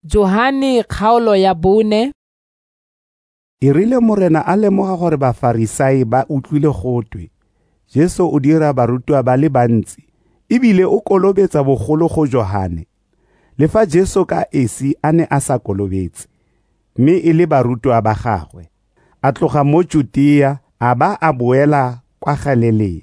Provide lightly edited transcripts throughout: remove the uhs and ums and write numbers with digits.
Johane kgaolo ya 4. E rile morena a lemoga gore Bafarisai ba utlwile gotwe Jesu o dira barutwa ba le bantsi ebile o kolobetsa bogolo go Johane. Le fa Jesu ka esi a ne a sa kolobetse, mme e le barutwa ba gagwe, a tloga mo Judea a ba a boela kwa Galilea.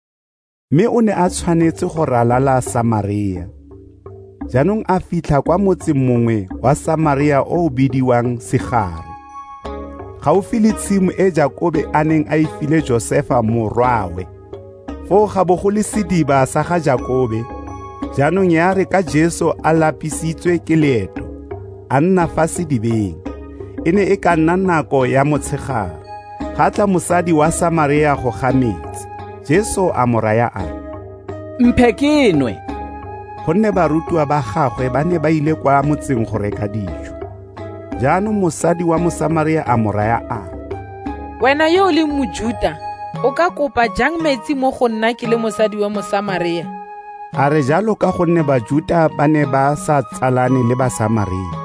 Mme o ne a tshwanetse go ralala Samaria. Jaanong a fitlha kwa motseng mongwe wa Samaria o bidiwang Sigare, gaufi le tshimo e Jakobe a neng a ifile Josefa morwawe. Foo ga bo go le sediba sa ga Jakobe. Jaanong ya re ka Jesu a lapisitswe ke leeto, a nna fa sedibeng. E ne e ka nna nako ya motshegare, ga tla mosadi wa Samaria go ga metsi. Jesu a mo raya a re, "Mphe ke nwe." Gonne barutwa ba gagwe ba ne ba ile kwa motseng go reka dijo. Jaanong mosadi wa Mosamaria a mo raya a re, "Wena yo o le Mojuda, o ka kopa jang metsi mo go nna ke le mosadi wa Mosamaria?" A re jalo ka gonne Bajuda ba ne ba sa tsalane le Basamaria.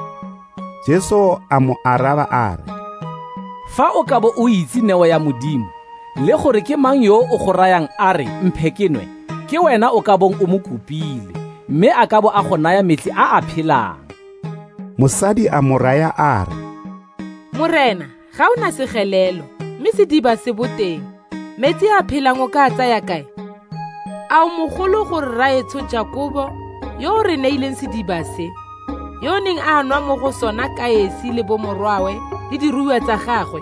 Jesu a mo araba a re, Fa o ka bo o itse neo ya Modimo le gore ke mang yo o go rayang a re mphe ke nwe, ke wena o ka bong o mo kopile, mme a ka bo a go naya metsi a a phelang. Mosadi a mo raya a re, "Morena, ga o na segelelo, mme sediba se boteng, metsi a phelang o ka tsaya kae? A o mogolo gore raetsho Jakobo, yo o re neileng sediba se, yo o neng a nwa mo go sona ka esi le bomorwawe le diruiwa tsa gagwe?"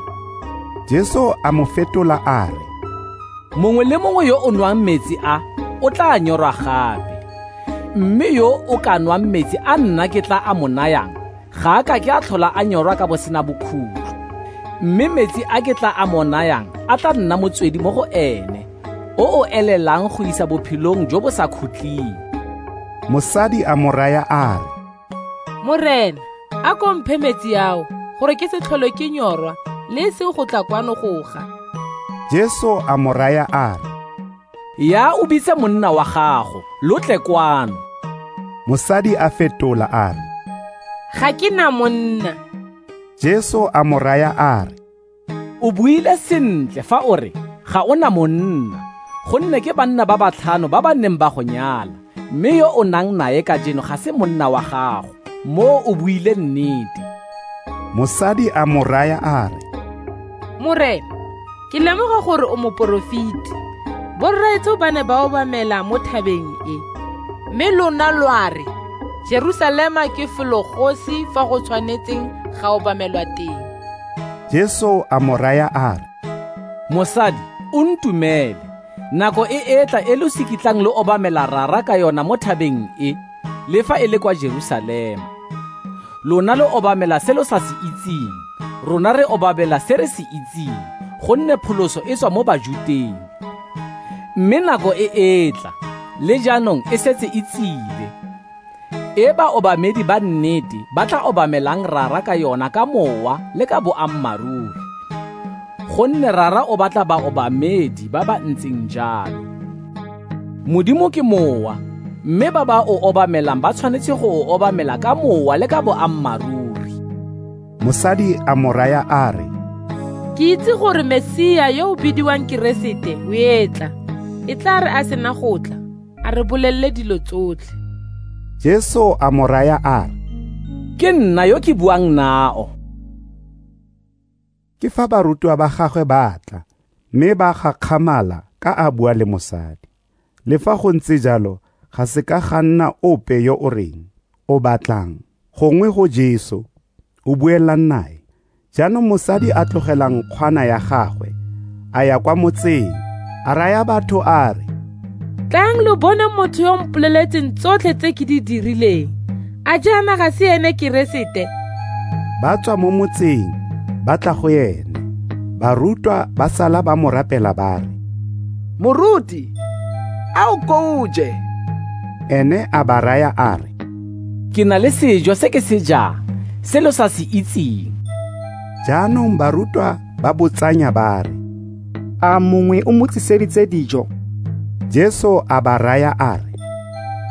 Jesu a mo fetola a re, Mongwe le mongwe yo o nwang metsi a o tla nyorwa gape, mme yo o ka nwang metsi a nna ke tla a mo nayang ga a ka ke a tlhola a nyorwa ka bosena bokhutlo. Mme metsi a ke tla a mo nayang a tla nna motswedi mo go ene, o o elelang go isa bophelong jo bo sa khutling. Mosadi a mo raya a re, "Morena, a ko mphe metsi ao, gore ke se tlhole ke nyorwa le e seng go tla kwano go ga." Jesu a mo raya a re, Ya o bitse monna wa gago, lo tle kwano. Mosadi a fetola a re, "Ga ke na monna." Jesu a mo raya a re, O buile sentle fa o re ga o na monna, gonne ke banna ba batlhano ba ba neng ba go nyala, mme yo o nang naye ka jeno ga se monna wa gago, mo o buile nnete. Mosadi a mo raya a re, "Morena, ke lemoga gore o moporofiti. Borraetsho ba ne ba obamela mo thabeng e, mme lona lwa re Jerusalema ke fologosi fa go tshwanetseng ga obamelwa teng." Jesu a mo raya a re, Mosadi, o ntumele, nako e tla e lo sikitlang le obamela rara ka yona mo thabeng e, le fa e le kwa Jerusalema. Lona le obamela se lo sa se itseng, rona re obamela se re se itseng, gonne pholoso e tswa mo Bajuteng. Mme nako e tla, le jaanong e setse e tsile, e ba obamedi ba nnete ba tla obamelang rara ka yona ka mowa le ka boammaruri. Gonne rara o batla ba obamedi ba ba ntseng jalo. Modimo ke mowa, mme ba ba o obamelang ba tshwanetse go o obamela ka mowa le ka boammaruri. Mosadi a mo raya a re, "Ke itse gore Mesia yo o bidiwang Keresete o etla, e tla re a sena go tla, a re bolelele dilo tsotlhe." Jesu a mo raya a re, Ke nna yo ke buang nao. Ke fa barutwa ba gagwe ba tla, mme ba gakgamala ka a bua le mosadi. Le fa go ntse jalo, ga se ka ga nna ope yo o reng, o batlang, gongwe go Jesu, o buelang nae. Jaanong mosadi a tlogelang kgwana ya gagwe, a ya kwa motseng, a raya batho a re, "Tlang lo bone motho yo mpoleletseng tsotlhe tse ke di dirileng. A jaana ga se ene Keresete?" Ba tswa mo motseng, ba tla go ene. Barutwa ba sala ba mo rapela ba re, "Moruti, a o kouje." Ene a ba raya a re, Ke na le sejo se ke se jang, se lo sa se itseng. Jaanong barutwa ba botsanya ba re, "A mongwe o mo tliseditse dijo?" Jesu a ba raya a re,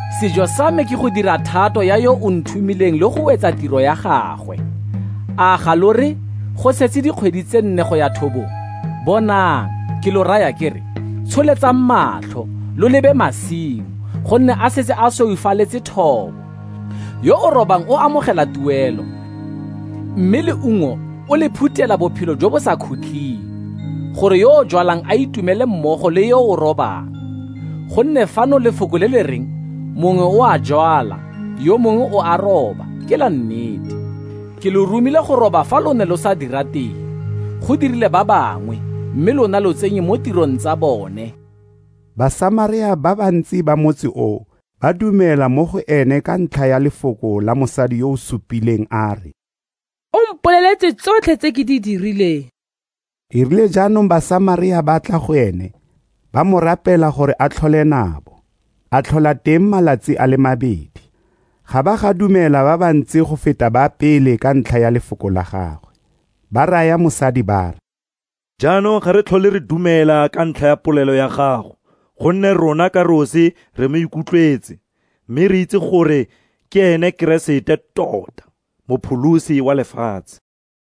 sejo sa me ke go dira thato ya yo o nthumileng le go etsa tiro ya gagwe. A ga lo re go setse dikgwedi tse 4 go ya thobong? Bonang, ke lo raya ke re, tsholetsang matlho lo lebe masimo, gonne a setse a soifaletse thobo. Yo o robang o amogela tuelo, mme leungo o le phutela bophelo jo bo sa khutling, gore yo o jwalang a itumele mmogo le yo o robang. Gonne fano lefoko le le reng, mongwe o a jwala, yo mongwe o a roba, ke la nnete. Ke lo rumile go roba fa lo ne lo sa dira teng. Go dirile ba bangwe, mme lona lo tsenye mo tirong tsa bone. Basamaria ba bantsi ba motse o ba dumela mo go ene ka ntlha ya lefoko la mosadi yo o supileng a re, o mpoleletse tsotlhe tse ke di dirileng. E rile jaanong Basamaria ba tla go ene, ba mo rapela gore a tlhole nabo. A tlhola teng malatsi a le 2. Ga ba ga dumela ba bantsi go feta ba pele ka ntlha ya lefoko la gagwe. Ba raya mosadi ba re, jaanong ga re tlhole re dumela ka ntlha ya polelo ya gago, gonne rona ka rosi re mo ikutlwetse, mme re itse gore ke ene Keresete tota, mopholosi wa lefatshe.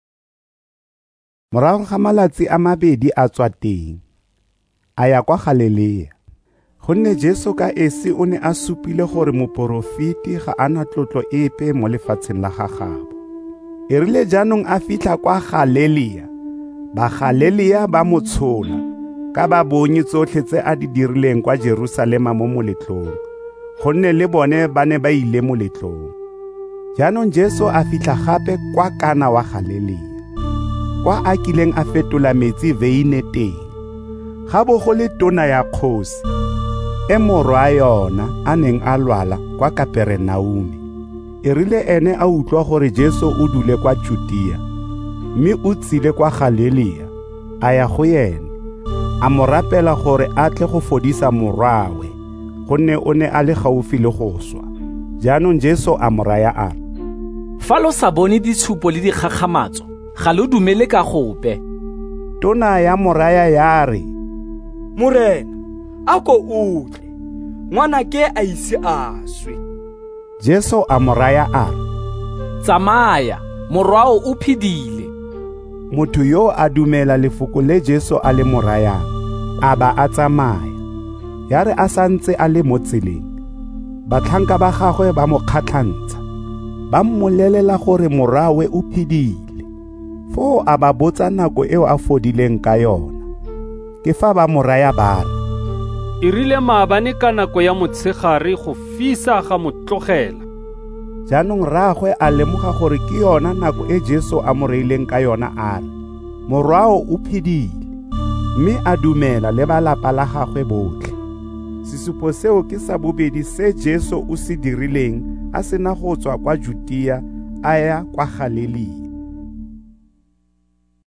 Morago ga malatsi a 2 a tswa teng, a ya kwa Galilea. Gonne Jesu ka esi o ne a supile gore moporofiti ga ana tlotlo epe mo lefatsheng la gagabo. E rile jaanong a fitlha kwa Galilea, ba Galilea ba mo tshola ka ba bonye tsotlhe tse a di dirileng kwa Jerusalema mo moletlong, gonne le bone ba ne ba ile moletlong. Jaanong Jesu a fitlha gape kwa Kana wa Galilea, kwa a kileng a fetola metsi veine teng. Ga bo go le tona ya kgosi, e morwa yona a neng a lwala kwa Kapernaume. E rile ene a utlwa gore Jesu o dule kwa Judea, mme o tsile kwa Galilea, a ya go yene, a mo rapela gore a tle go fodisa morwawe, gonne o ne a le gaufi le go swa. Jaanong Jesu a mo raya a re, fa lo sa bone ditshupo le dikgakgamatso, ga lo dumele ka gope. Tona ya moraya ya re, Morena, a ko utlwe, ngwana ke a ise a swe. Jesu a mo raya a re, tsamaya, morwao o phidile. Motho yo a dumela lefoko le Jesu a le mo rayang, a ba a tsamaya. Ya re a santse a le mo tseleng, batlhanka ba gagwe ba mo kgatlhantsha, ba mmolelela gore morwawe o phidile. Foo a ba botsa nako eo a fodileng ka yona. Ke fa ba mo raya ba re, e rile maabane ka nako ya motshegare go fisa ga motlogela. Jaanong rraagwe a lemoga gore ke yona nako e Jesu a mo reileng ka yona a re, morwao o phidile, mme a dumela le ba lapa la gagwe botlhe. Sesupo seo ke sa bobedi se Jesu o se dirileng a sena go tswa kwa Judea a ya kwa Galilea.